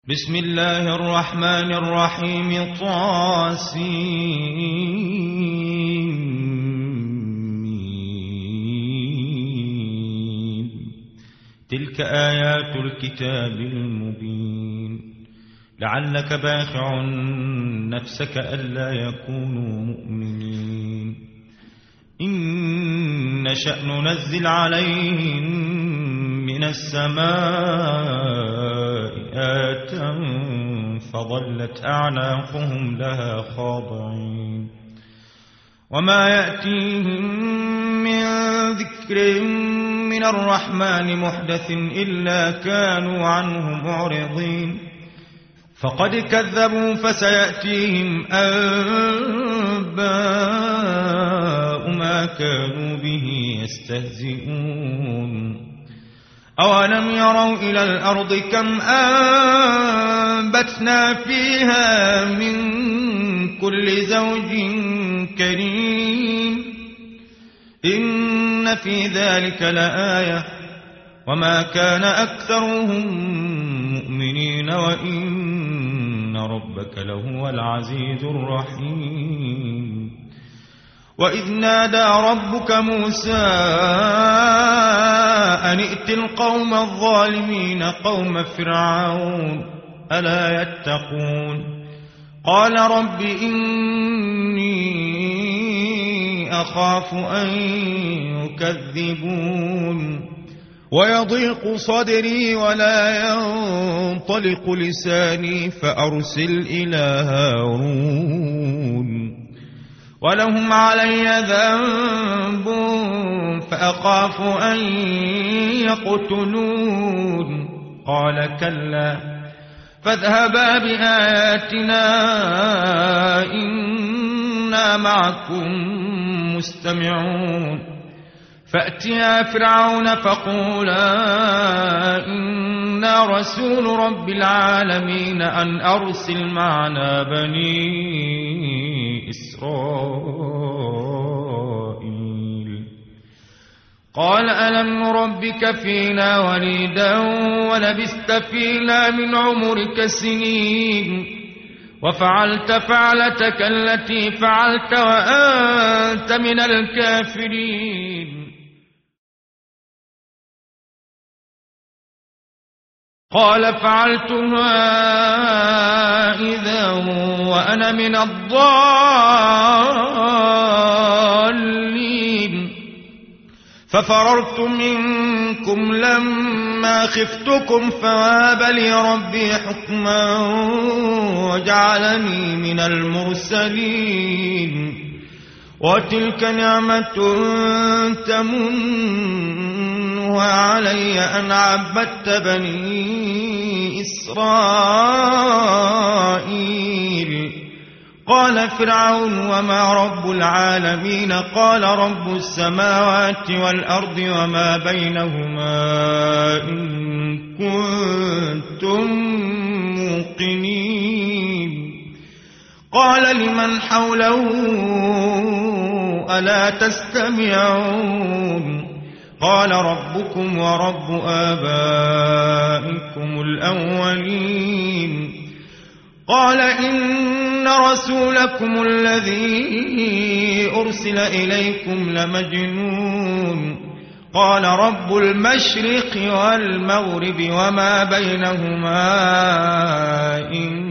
بسم الله الرحمن الرحيم طاسين. تلك آيات الكتاب المبين لعلك باخع نفسك ألا يكونوا مؤمنين. إن نشأ ننزل عليهم من السماء آية فظلت أعناقهم لها خاضعين. وما يأتيهم من ذكر من الرحمن محدث إلا كانوا عنه معرضين. فقد كذبوا فسيأتيهم أنباء ما كانوا به يستهزئون. أولم يروا إلى الأرض كم أنبتنا فيها من كل زوج كريم إن في ذلك لآية وما كان أكثرهم مؤمنين وإن ربك لهو العزيز الرحيم. وإذ نادى ربك موسى أن ائت القوم الظالمين قوم فرعون ألا يتقون. قال رب إني أخاف أن يكذبون ويضيق صدري ولا ينطلق لساني فأرسل إلى هارون ولهم علي ذنب فأخاف أن يقتلون. قال كلا فاذهبا بآياتنا إنا معكم مستمعون. فأتيا فرعون فقولا إنا رسول رب العالمين أن أرسل معنا بني إسرائيل. قال ألم نربك فينا وليدا ولبثت فينا من عمرك سنين وفعلت فعلتك التي فعلت وأنت من الكافرين. قال فعلتها إذا وأنا من الضالين ففررت منكم لما خفتكم فوهب لي ربي حكما وجعلني من المرسلين. وتلك نعمة تمنها علي أن عبدت بني إسرائيل. قال فرعون وما رب العالمين؟ قال رب السماوات والأرض وما بينهما إن كنتم موقنين. قال لمن حوله ألا تستمعون؟ قال ربكم ورب آبائكم الأولين. قال إن رسولكم الذي أرسل إليكم لمجنون. قال رب المشرق والمغرب وما بينهما إن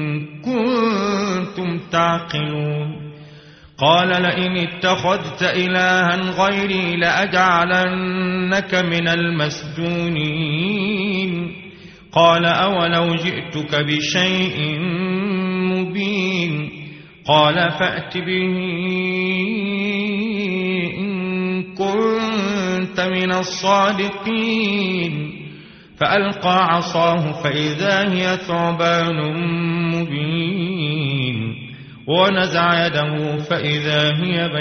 كنتم تعقلون. قال لئن اتخذت إلها غيري لأجعلنك من المسجونين. قال أولو جئتك بشيء مبين. قال فأت به إن كنت من الصادقين. فألقى عصاه فإذا هي ثعبان مبين ونزع يده فإذا هي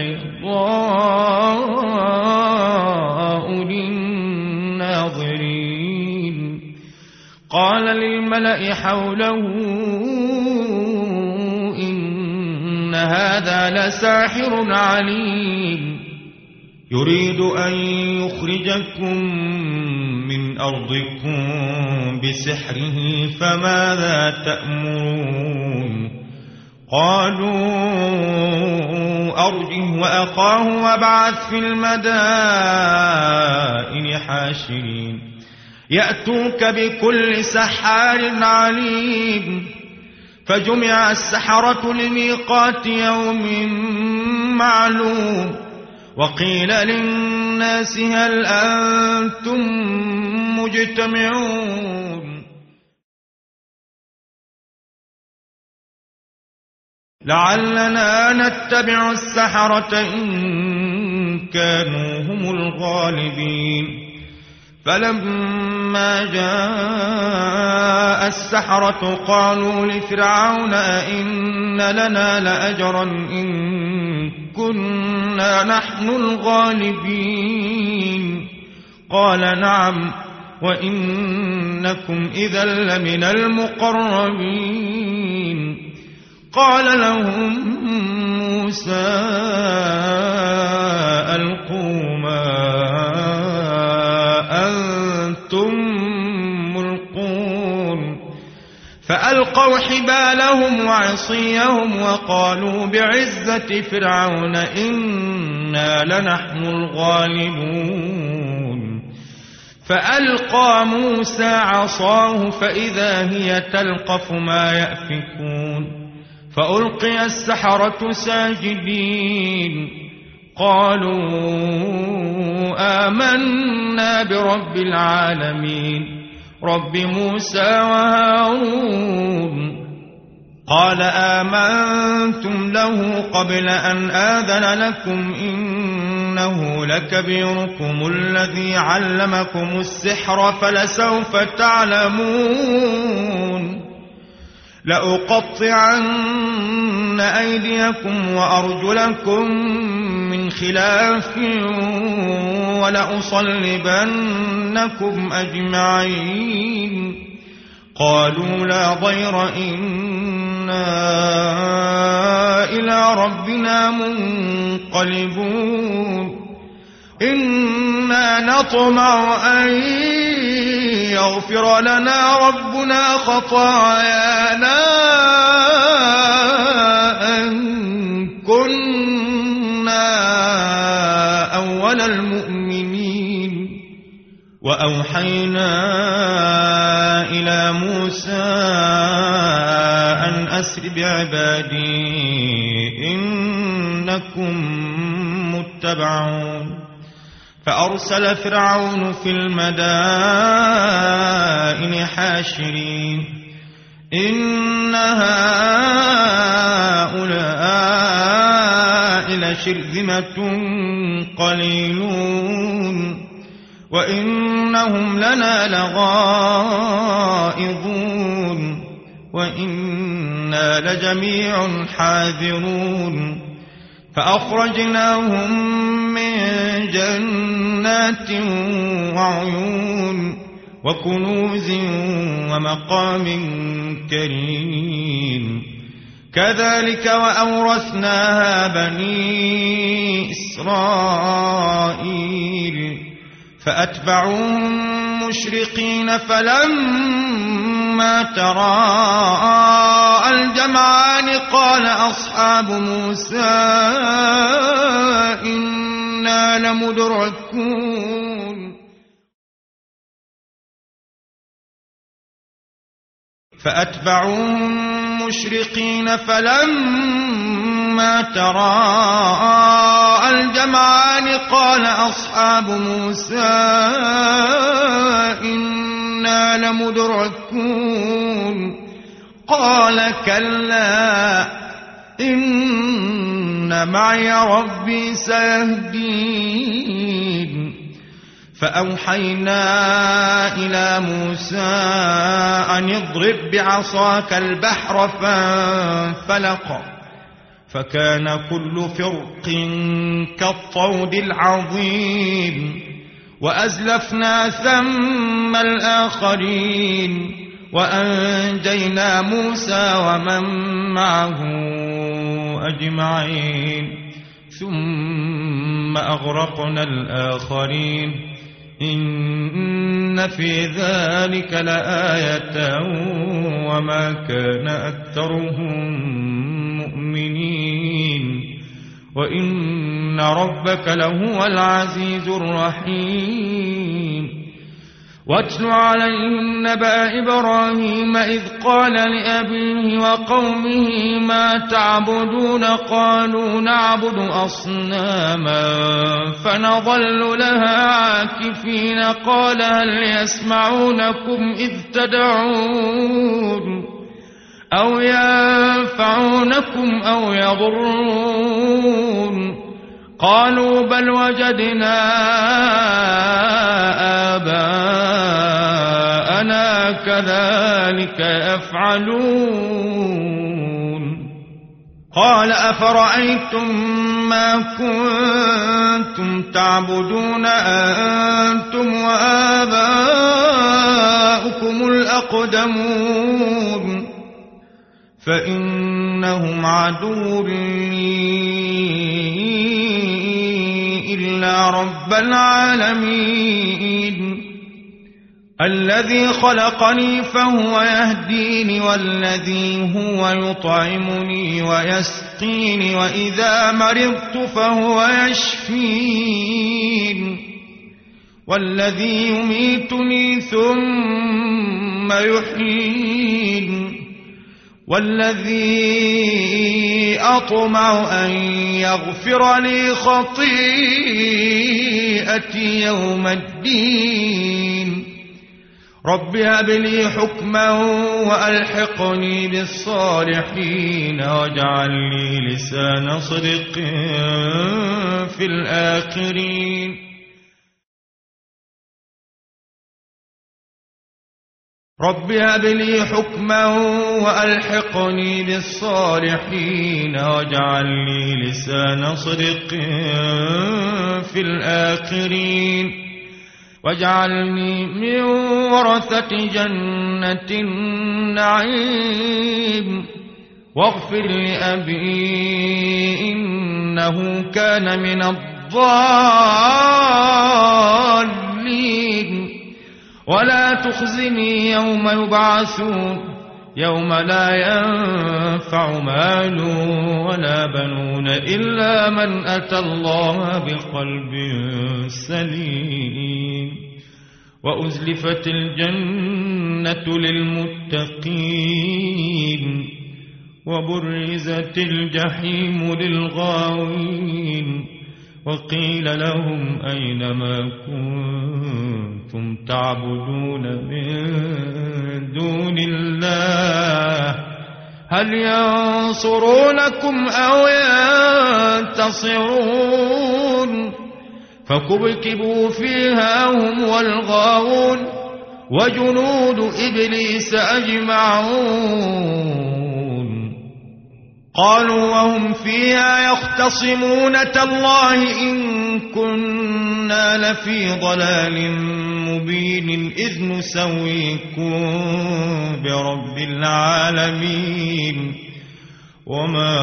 بيضاء للناظرين. قال للملأ حوله إن هذا لساحر عليم يريد أن يخرجكم من أرضكم بسحره فماذا تأمرون قالوا أرجه وأخاه وابعث في المدائن حاشرين يأتوك بكل سحار عليم فجمع السحرة لميقات يوم معلوم وقيل للناس هل أنتم مجتمعون لعلنا نتبع السحرة إن كانوا هم الغالبين فلما جاء السحرة قالوا لفرعون أئن لنا لأجرا إن كنا نحن الغالبين قال نعم وإنكم إذا لمن المقربين قال لهم موسى ألقوا ما أنتم ملقون فألقوا حبالهم وعصيهم وقالوا بعزة فرعون إنا لنحن الغالبون فألقى موسى عصاه فإذا هي تلقف ما يأفكون فألقي السحرة ساجدين قالوا آمنا برب العالمين رب موسى وهارون قال آمنتم له قبل أن آذن لكم إنه لكبيركم الذي علمكم السحر فلسوف تعلمون لأقطعن أيديكم وأرجلكم من خلاف ولأصلبنكم أجمعين قالوا لا ضير إنا إلى ربنا منقلبون إنا نطمع أن يغفر لنا ربنا خطايانا أن كنا أول المؤمنين وأوحينا إلى موسى أن أسر بعبادي إنكم متبعون فأرسل فرعون في المدائن حاشرين إن هؤلاء لشرذمة قليلون وإنهم لنا لغائظون وإنا لجميع حاذرون فأخرجناهم من جنات وعيون وكنوز ومقام كريم كذلك وأورثناها بني إسرائيل فأتبعوهم مشرقين فلما تراءى الجمعان قال أصحاب موسى إنا لمدركون فأتبعوهم مشرقين فلما تراءى الجمعان قال أصحاب موسى إنا لمدركون قال كلا إن معي ربي سيهدين فأوحينا إلى موسى أن اضرب بعصاك البحر فانفلق فكان كل فرق كالطود العظيم وأزلفنا ثم الآخرين وأنجينا موسى ومن معه أجمعين ثم أغرقنا الآخرين إن في ذلك لآية وما كان أكثرهم مؤمنين وإن ربك لهو العزيز الرحيم واتل عليهم نبأ إبراهيم إذ قال لأبيه وقومه ما تعبدون قالوا نعبد أصناما فنظل لها عاكفين قال هل يسمعونكم إذ تدعون أو ينفعونكم أو يضرون قالوا بل وجدنا آباءنا كذلك يفعلون قال أفرأيتم ما كنتم تعبدون أنتم وآباؤكم الأقدمون فإنهم عدو لي إلا رب العالمين الذي خلقني فهو يهديني والذي هو يطعمني ويسقيني وإذا مرضت فهو يشفين والذي يميتني ثم يحيين والذي أطمع أن يغفر لي خطيئتي يوم الدين رب هب لي حكما وألحقني بالصالحين واجعل لي لسان صدق في الآخرين رب هب لي حكما وألحقني بالصالحين واجعل لي لسان صدق في الآخرين واجعلني من ورثة جنة النعيم واغفر لأبي إنه كان من الضالين ولا تخزني يوم يبعثون يوم لا ينفع مال ولا بنون إلا من أتى الله بقلب سليم وأزلفت الجنة للمتقين وبرزت الجحيم للغاوين وقيل لهم أين ما كنتم تعبدون من دون الله هل ينصرونكم أو ينتصرون فكبكبوا فيها هم والغاوون وجنود إبليس أجمعون قالوا وهم فيها يختصمون تالله إن كنا لفي ضلال مبين إذ نسويكم برب العالمين وما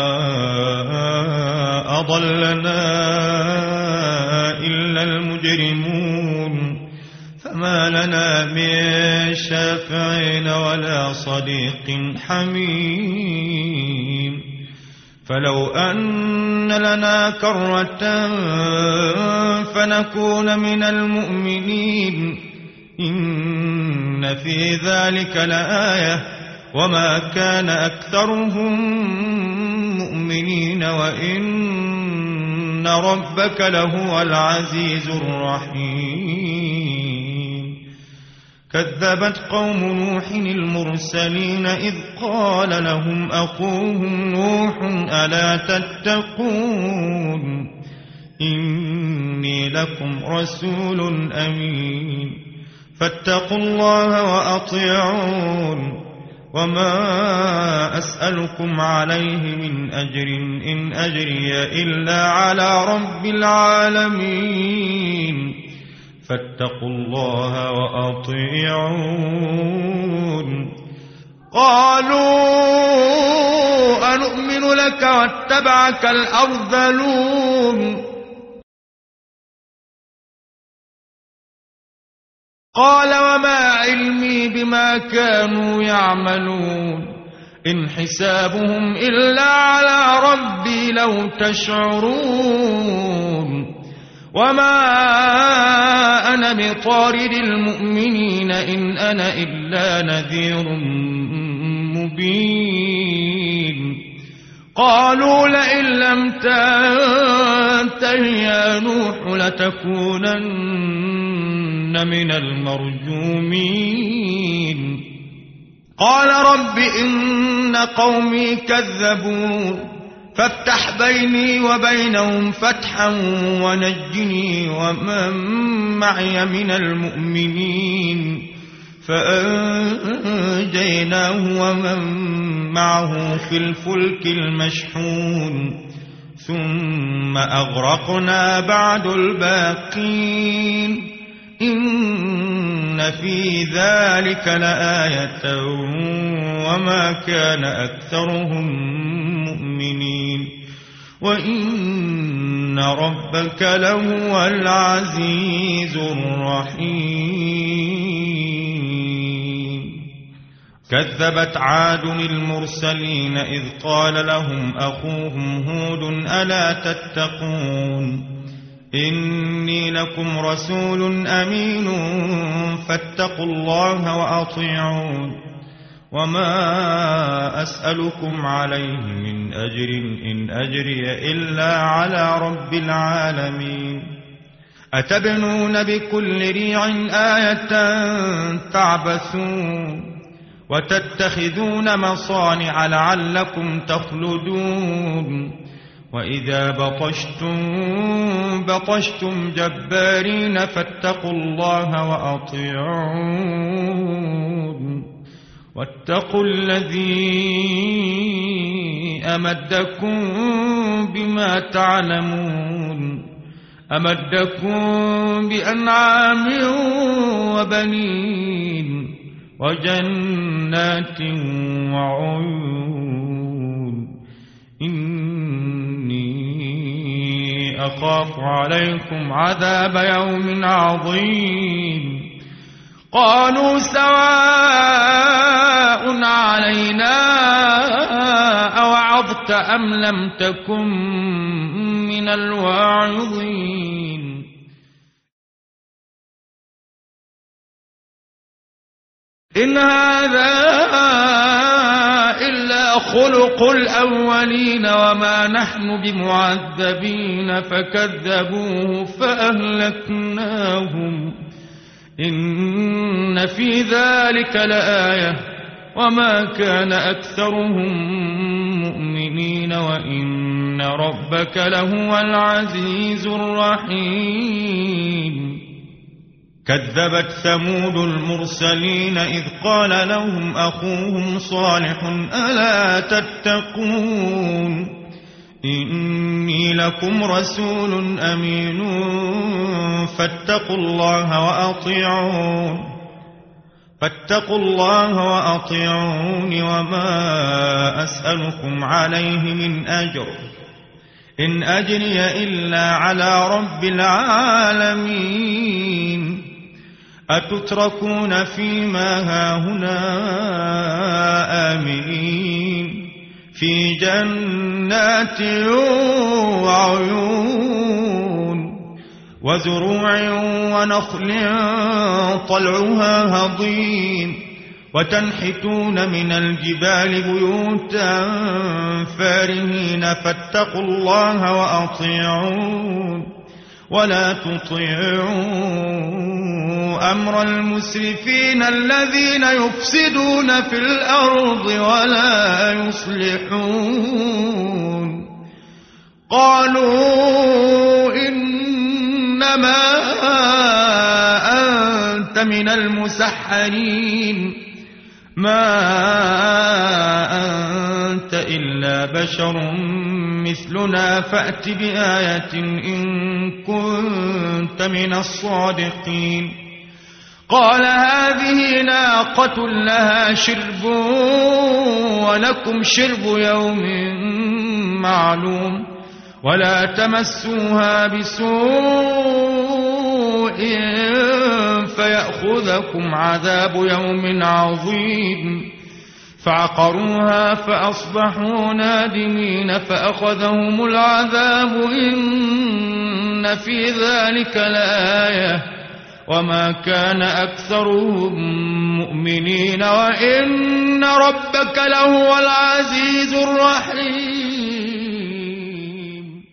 أضلنا إلا المجرمون فما لنا من شافعين ولا صديق حميم فلو أن لنا كرة فنكون من المؤمنين إن في ذلك لآية وما كان أكثرهم مؤمنين وإن ربك لهو العزيز الرحيم كذبت قوم نوح المرسلين إذ قال لهم أخوهم نوح ألا تتقون إني لكم رسول أمين فاتقوا الله وأطيعون وما أسألكم عليه من أجر إن أجري إلا على رب العالمين فاتقوا الله وأطيعون قالوا أنؤمن لك واتبعك الأرذلون قال وما علمي بما كانوا يعملون إن حسابهم إلا على ربي لو تشعرون وما أنا بطارد المؤمنين إن أنا إلا نذير مبين قالوا لئن لم تنته يا نوح لتكونن من المرجومين قال رب إن قومي كذبون فافتح بيني وبينهم فتحا ونجني ومن معي من المؤمنين فأنجيناه ومن معه في الفلك المشحون ثم أغرقنا بعد الباقين إن في ذلك لآية وما كان أكثرهم مؤمنين وإن ربك لهو العزيز الرحيم كذبت عاد المرسلين إذ قال لهم أخوهم هود ألا تتقون إني لكم رسول أمين فاتقوا الله وأطيعون وما أسألكم عليه من أجر إن أجري إلا على رب العالمين أتبنون بكل ريع آية تعبثون وتتخذون مصانع لعلكم تخلدون وإذا بطشتم جبارين فاتقوا الله وأطيعون واتقوا الذي أمدكم بما تعلمون أمدكم بأنعام وبنين وجنات وعيون إني أخاف عليكم عذاب يوم عظيم قالوا سواء علينا أوعظت أم لم تكن من الواعظين إن هذا إلا خلق الأولين وما نحن بمعذبين فكذبوه فأهلكناهم إن في ذلك لآية وما كان أكثرهم مؤمنين وإن ربك لهو العزيز الرحيم كذبت ثمود المرسلين إذ قال لهم أخوهم صالح ألا تتقون إني لكم رسول أمين فاتقوا الله وأطيعون وما أسألكم عليه من أجر إن أجري إلا على رب العالمين أتتركون فيما هاهنا آمنين في جنات وعيون وزروع ونخل طلعها هضيم وتنحتون من الجبال بيوتا فارهين فاتقوا الله وأطيعون ولا تطيعوا أمر المسرفين الذين يفسدون في الأرض ولا يصلحون قالوا إنما أنت من المسحرين ما أنت إلا بشر مثلنا فأت بآية إن كنت من الصادقين قال هذه ناقة لها شرب ولكم شرب يوم معلوم ولا تمسوها بسوء فيأخذكم عذاب يوم عظيم فعقروها فأصبحوا نادمين فأخذهم العذاب إن في ذلك لآية وما كان أكثرهم مؤمنين وإن ربك لهو العزيز الرحيم.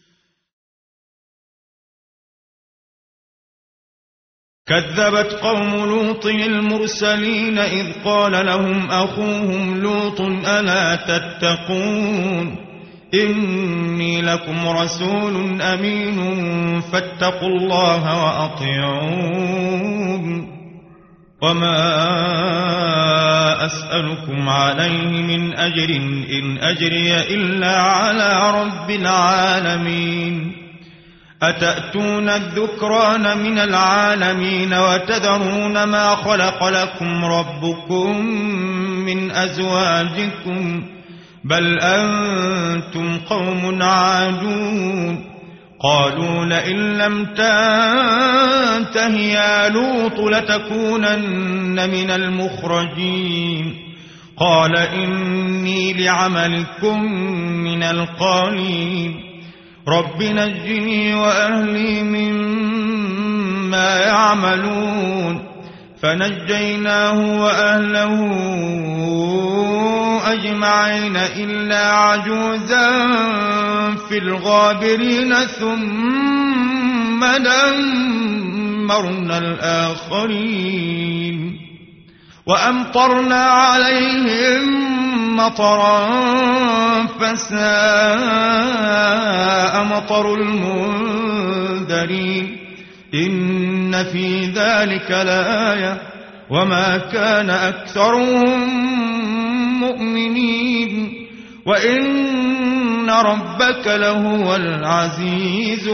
كذبت قوم لوط المرسلين إذ قال لهم أخوهم لوط ألا تتقون إني لكم رسول أمين فاتقوا الله وأطيعون وما أسألكم عليه من أجر إن أجري إلا على رب العالمين. أتأتون الذكران من العالمين وتذرون ما خلق لكم ربكم من أزواجكم بل أنتم قوم عادون. قالوا لئن لم تنته يا لوط لتكونن من المخرجين. قال إني لعملكم من القالين رب نجني وأهلي مما يعملون. فنجيناه وأهله أجمعين إلا عجوزا في الغابرين ثم دمرنا الآخرين وأمطرنا عليهم مطرا فساء مطر المنذرين. إن في ذلك لآية وما كان أكثرهم مؤمنين وإن ربك لهو العزيز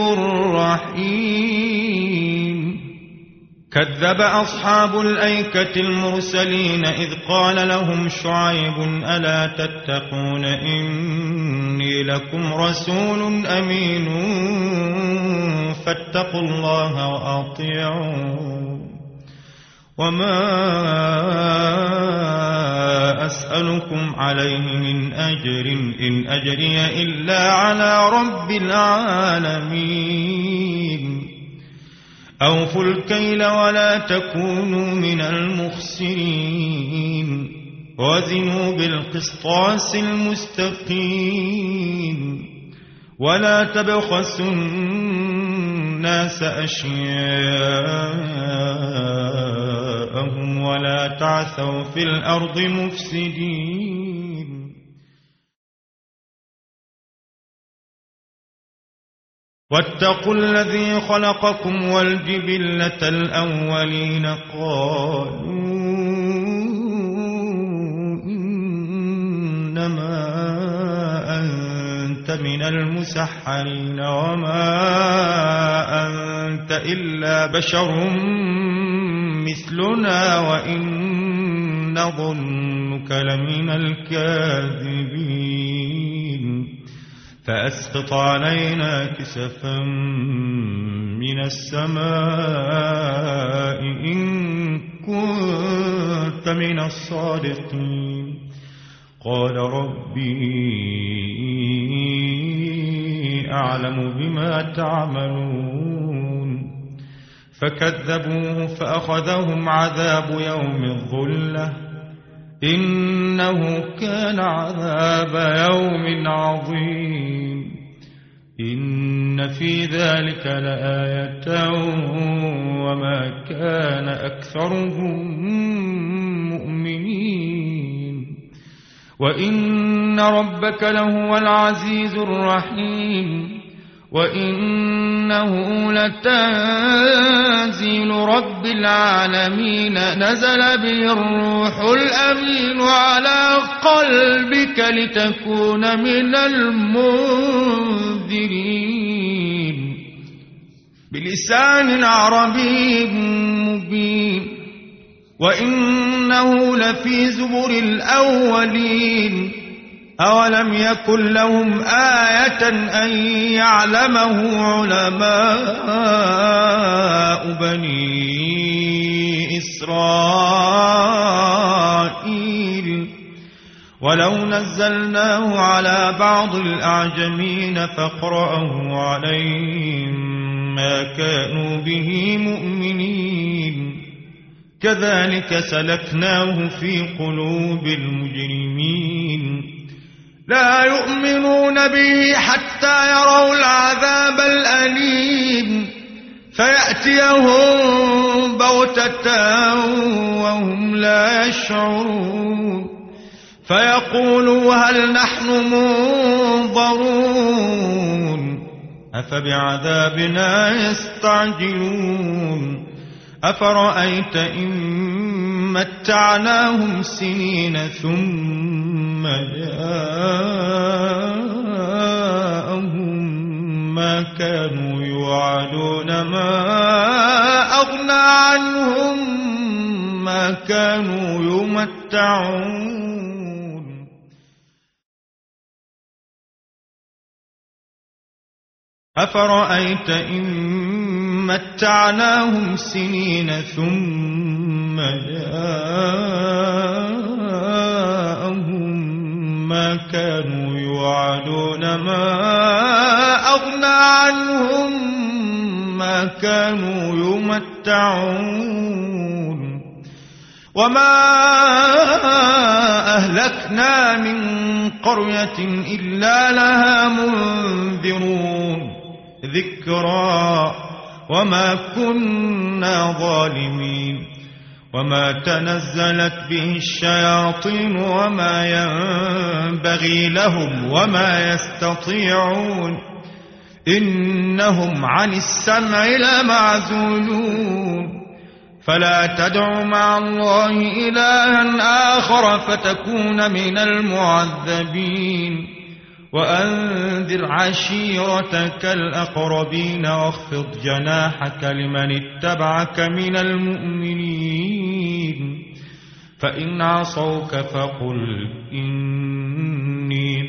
الرحيم. كذب أصحاب الأيكة المرسلين إذ قال لهم شعيب ألا تتقون إني لكم رسول أمين فاتقوا الله وأطيعون وما أسألكم عليه من أجر إن أجري إلا على رب العالمين. أوفوا الكيل ولا تكونوا من المخسرين وزنوا بالقسطاس المستقيم ولا تبخسوا الناس أشياءهم ولا تعثوا في الأرض مفسدين. واتقوا الذي خلقكم والجبلة الأولين قالوا إنما أنت من المسحرين وما أنت إلا بشر مثلنا وإن نظنك لمن الكاذبين. فأسقط علينا كسفا من السماء إن كنت من الصادقين. قال ربي أعلم بما تعملون. فكذبوه فأخذهم عذاب يوم الظلة إنه كان عذاب يوم عظيم. إن في ذلك لآية وما كان أكثرهم مؤمنين وإن ربك لهو العزيز الرحيم. وإنه لتنزيل رب العالمين نزل به الروح الأمين على قلبك لتكون من المنذرين بلسان عربي مبين. وإنه لفي زبر الأولين أولم يكن لهم آية أن يعلمه علماء بني إسرائيل ولو نزلناه على بعض الأعجمين فقرأه عليهم ما كانوا به مؤمنين كذلك سلكناه في قلوب المجرمين لا يؤمنون به حتى يروا العذاب الأليم فيأتيهم بغتة وهم لا يشعرون فيقولوا هل نحن منظرون أفبعذابنا يستعجلون أفرأيت إن متعناهم سنين ثم جاءهم ما كانوا يوعدون ما أغنى عنهم ما كانوا يمتعون أفرأيت إن متعناهم سنين ثم جاءهم ما كانوا يوعدون ما أغنى عنهم ما كانوا يمتعون وما أهلكنا من قرية إلا لها منذرون ذكرى وما كنا ظالمين وما تنزلت به الشياطين وما ينبغي لهم وما يستطيعون إنهم عن السمع لمعزولون فلا تدع مع الله إلها آخر فتكون من المعذبين وأنذر عشيرتك الأقربين واخفض جناحك لمن اتبعك من المؤمنين فإن عصوك فقل إني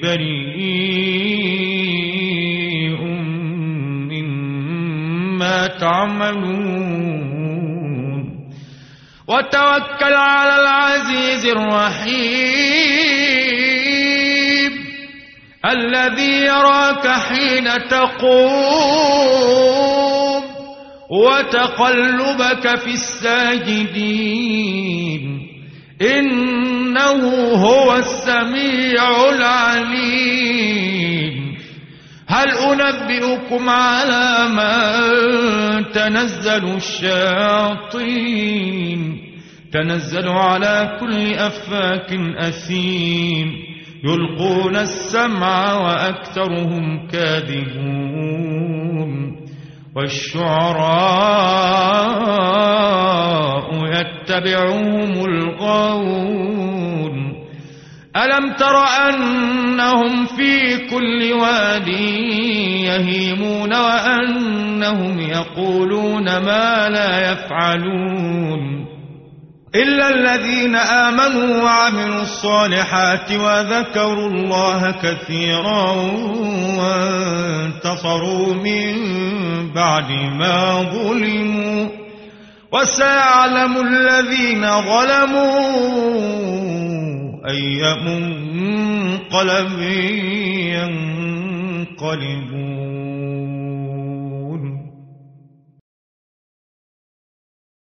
بريء مما تعملون وتوكل على العزيز الرحيم الذي يراك حين تقوم وتقلبك في الساجدين إنه هو السميع العليم هل أنبئكم على من تنزل الشياطين تنزل على كل أفاك أثيم يلقون السمع وأكثرهم كاذبون والشعراء يتبعهم الغاوون ألم تر أنهم في كل واد يهيمون وأنهم يقولون ما لا يفعلون إلا الذين آمنوا وعملوا الصالحات وذكروا الله كثيرا وانتصروا من بعد ما ظلموا وسيعلم الذين ظلموا أي منقلب ينقلبون